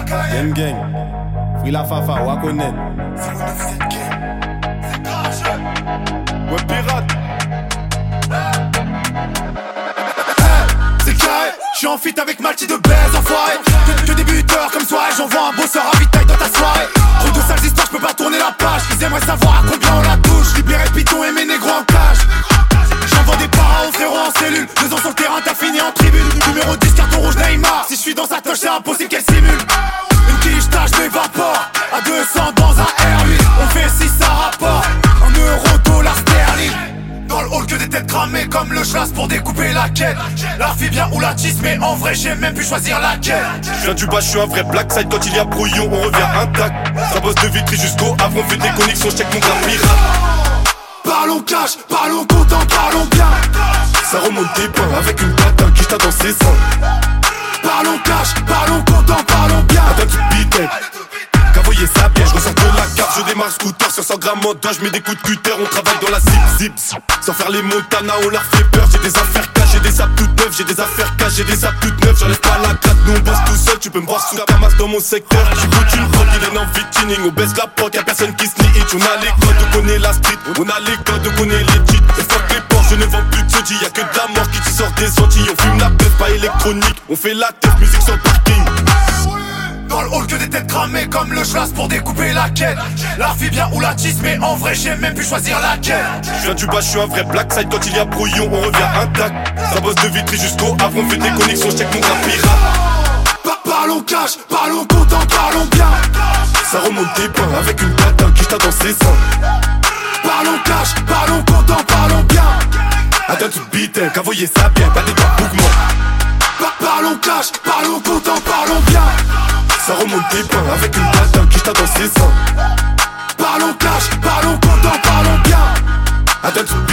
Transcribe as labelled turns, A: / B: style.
A: Gang gang, Free la Fafa, Wakonen. Ouais, pirate.
B: C'est carré, j'suis en feat avec Malti de baise enfoiré. Que des buteurs comme toi, j'envoie un bosseur à vitaille dans ta soirée. Trop de sales histoires, j'peux pas tourner la page. Ils aimeraient savoir à combien on la touche. Libérer Python et mes négros en cage. J'envoie des paras aux frérots en cellule. 2 ans sur le terrain, t'as fini en tribune. Numéro 10, carton rouge Neymar. Si j'suis dans sa toche, c'est impossible qu'elle simule. Une quiche tâche m'évapore. À 200 dans un R8. On fait 6 à rapport. En euro, dollar sterling. Dans le hall que des têtes cramées comme le chasse pour découper la quête. La fille bien ou la tisse, mais en vrai j'ai même pu choisir laquelle.
A: Je viens du bas, je suis un vrai black side. Quand il y a brouillon, on revient intact. Ça bosse de Vitry jusqu'au Havre, on fait des connexions, check mon gars pirate.
B: Parlons cash, parlons content, parlons bien.
A: Ça remonte des pains avec une patate qui t'a dans ses seins.
B: Parlons cash, parlons content, parlons bien.
A: Attends, tu bitais. Cavoyer sa bière, je ressens de la carte, je démarre scooter sur 100 grammes en doigt, je mets des coups de cutter, on travaille dans la zip. Sans faire les Montana, on leur fait peur, j'ai des affaires cash, j'ai des sapes toutes neuves, j'ai des affaires cash, j'ai des sapes toutes neuves, j'enlève pas la gratte, nous on bosse tout seul, tu peux me voir sous ta masse dans mon secteur. Tu routes une rock, il est en vitining, on baisse la porte, y'a personne qui se niche, on a les codes, on connaît la street, on a les codes, on connaît les titres, et fuck les portes, je ne vends plus de jeudi, y'a que de la mort qui te sort des Antilles, on fume la peste, pas électronique, on fait la tête, musique sur le parking.
B: Dans le hall que des têtes cramées comme le chasse pour découper la quête. La fille bien ou la tisse, mais en vrai j'ai même pu choisir laquelle.
A: Je viens du bas, je suis un vrai black side. Quand il y a brouillon, on revient intact. Ça bosse de Vitry jusqu'au Havre, on fait des connexions, check mon gars pirate.
B: Parlons cash, parlons content, parlons bien.
A: Ça remonte des pains avec une patate qui t'a dans ses seins.
B: Parlons cash, parlons content, parlons bien.
A: Attends, tu bitais, cavoyer sa bière, pas des gars bougments.
B: Parlons cash, parlons content, parlons bien.
A: Ça remonte des pains avec une patate qui t'a dans ses seins.
B: Parlons cash, parlons content, parlons bien.
A: Attends, tu